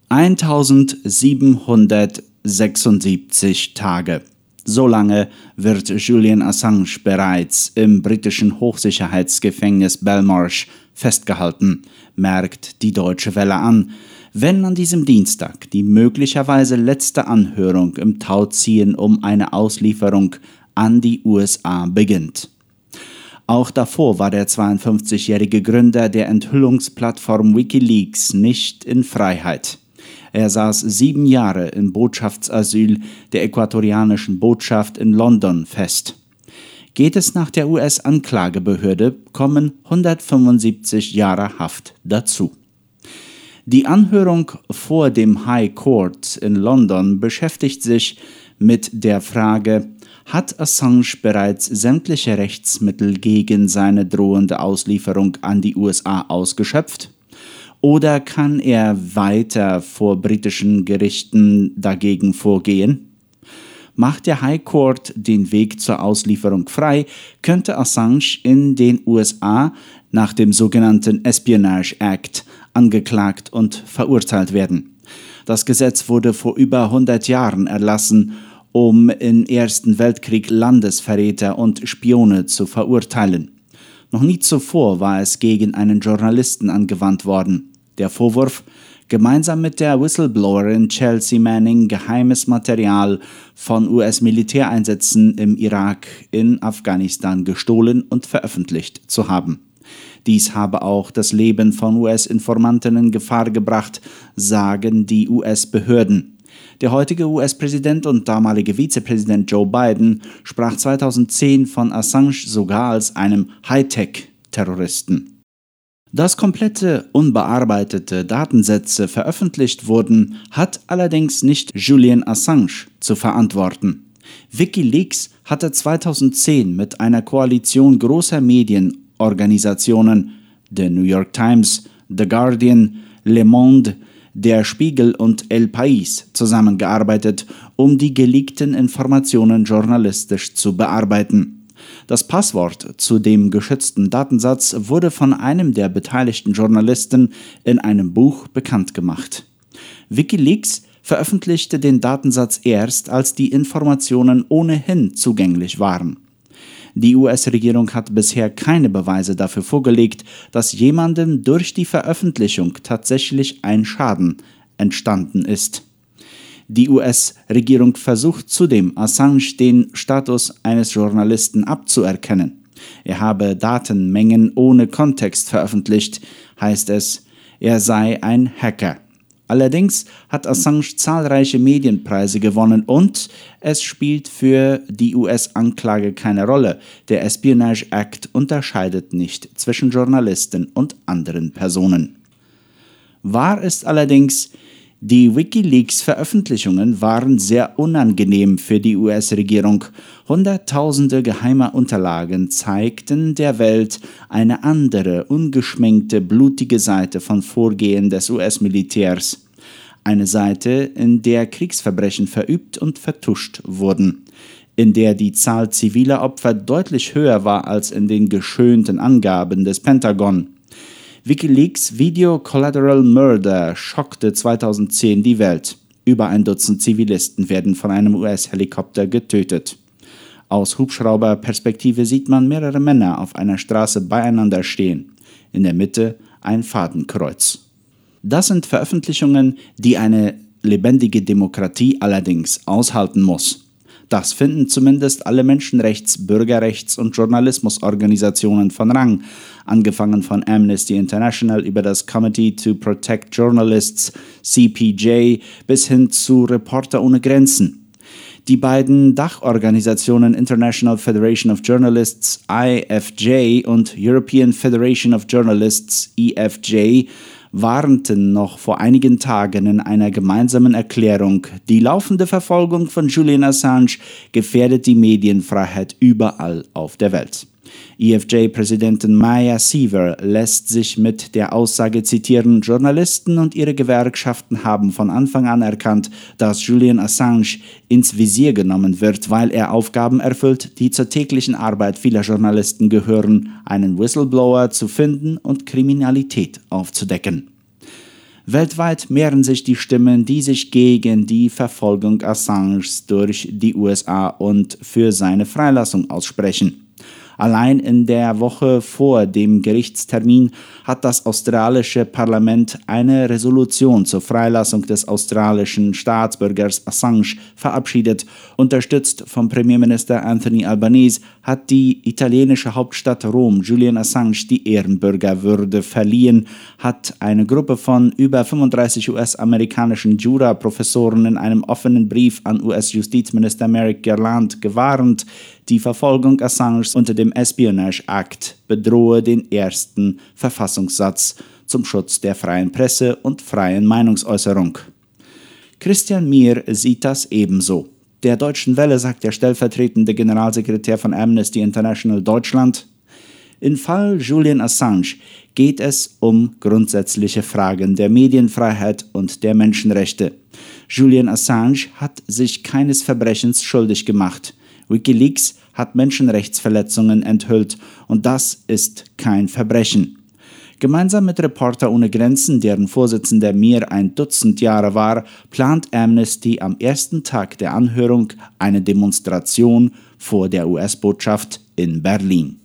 1776 Tage. So lange wird Julian Assange bereits im britischen Hochsicherheitsgefängnis Belmarsh festgehalten, merkt die Deutsche Welle an, wenn an diesem Dienstag die möglicherweise letzte Anhörung im Tauziehen um eine Auslieferung an die USA beginnt. Auch davor war der 52-jährige Gründer der Enthüllungsplattform WikiLeaks nicht in Freiheit. Er saß 7 Jahre im Botschaftsasyl der äquatorianischen Botschaft in London fest. Geht es nach der US-Anklagebehörde, kommen 175 Jahre Haft dazu. Die Anhörung vor dem High Court in London beschäftigt sich mit der Frage: Hat Assange bereits sämtliche Rechtsmittel gegen seine drohende Auslieferung an die USA ausgeschöpft? Oder kann er weiter vor britischen Gerichten dagegen vorgehen? Macht der High Court den Weg zur Auslieferung frei, könnte Assange in den USA nach dem sogenannten Espionage Act angeklagt und verurteilt werden. Das Gesetz wurde vor über 100 Jahren erlassen, um im Ersten Weltkrieg Landesverräter und Spione zu verurteilen. Noch nie zuvor war es gegen einen Journalisten angewandt worden. Der Vorwurf: gemeinsam mit der Whistleblowerin Chelsea Manning geheimes Material von US-Militäreinsätzen im Irak, in Afghanistan gestohlen und veröffentlicht zu haben. Dies habe auch das Leben von US-Informanten in Gefahr gebracht, sagen die US-Behörden. Der heutige US-Präsident und damalige Vizepräsident Joe Biden sprach 2010 von Assange sogar als einem Hightech-Terroristen. Dass komplette, unbearbeitete Datensätze veröffentlicht wurden, hat allerdings nicht Julian Assange zu verantworten. WikiLeaks hatte 2010 mit einer Koalition großer Medienorganisationen, der New York Times, The Guardian, Le Monde, Der Spiegel und El País zusammengearbeitet, um die geleakten Informationen journalistisch zu bearbeiten. Das Passwort zu dem geschützten Datensatz wurde von einem der beteiligten Journalisten in einem Buch bekannt gemacht. WikiLeaks veröffentlichte den Datensatz erst, als die Informationen ohnehin zugänglich waren. Die US-Regierung hat bisher keine Beweise dafür vorgelegt, dass jemandem durch die Veröffentlichung tatsächlich ein Schaden entstanden ist. Die US-Regierung versucht zudem, Assange den Status eines Journalisten abzuerkennen. Er habe Datenmengen ohne Kontext veröffentlicht, heißt es, er sei ein Hacker. Allerdings hat Assange zahlreiche Medienpreise gewonnen und es spielt für die US-Anklage keine Rolle. Der Espionage Act unterscheidet nicht zwischen Journalisten und anderen Personen. Wahr ist allerdings, die WikiLeaks-Veröffentlichungen waren sehr unangenehm für die US-Regierung. Hunderttausende geheimer Unterlagen zeigten der Welt eine andere, ungeschminkte, blutige Seite von Vorgehen des US-Militärs. Eine Seite, in der Kriegsverbrechen verübt und vertuscht wurden, in der die Zahl ziviler Opfer deutlich höher war als in den geschönten Angaben des Pentagon. WikiLeaks Video Collateral Murder schockte 2010 die Welt. Über ein Dutzend Zivilisten werden von einem US-Helikopter getötet. Aus Hubschrauberperspektive sieht man mehrere Männer auf einer Straße beieinander stehen. In der Mitte ein Fadenkreuz. Das sind Veröffentlichungen, die eine lebendige Demokratie allerdings aushalten muss. Das finden zumindest alle Menschenrechts-, Bürgerrechts- und Journalismusorganisationen von Rang, angefangen von Amnesty International über das Committee to Protect Journalists, CPJ, bis hin zu Reporter ohne Grenzen. Die beiden Dachorganisationen International Federation of Journalists, IFJ, und European Federation of Journalists, EFJ, warnten noch vor einigen Tagen in einer gemeinsamen Erklärung, die laufende Verfolgung von Julian Assange gefährdet die Medienfreiheit überall auf der Welt. EFJ-Präsidentin Maya Seaver lässt sich mit der Aussage zitieren: Journalisten und ihre Gewerkschaften haben von Anfang an erkannt, dass Julian Assange ins Visier genommen wird, weil er Aufgaben erfüllt, die zur täglichen Arbeit vieler Journalisten gehören, einen Whistleblower zu finden und Kriminalität aufzudecken. Weltweit mehren sich die Stimmen, die sich gegen die Verfolgung Assanges durch die USA und für seine Freilassung aussprechen. Allein in der Woche vor dem Gerichtstermin hat das australische Parlament eine Resolution zur Freilassung des australischen Staatsbürgers Assange verabschiedet. Unterstützt vom Premierminister Anthony Albanese hat die italienische Hauptstadt Rom Julian Assange die Ehrenbürgerwürde verliehen, hat eine Gruppe von über 35 US-amerikanischen Jura-Professoren in einem offenen Brief an US-Justizminister Merrick Garland gewarnt, die Verfolgung Assange unter dem Espionage Act bedrohe den ersten Verfassungssatz zum Schutz der freien Presse und freien Meinungsäußerung. Christian Mier sieht das ebenso. Der Deutschen Welle sagt der stellvertretende Generalsekretär von Amnesty International Deutschland: Im Fall Julian Assange geht es um grundsätzliche Fragen der Medienfreiheit und der Menschenrechte. Julian Assange hat sich keines Verbrechens schuldig gemacht. WikiLeaks hat Menschenrechtsverletzungen enthüllt und das ist kein Verbrechen. Gemeinsam mit Reporter ohne Grenzen, deren Vorsitzender Mier ein Dutzend Jahre war, plant Amnesty am ersten Tag der Anhörung eine Demonstration vor der US-Botschaft in Berlin.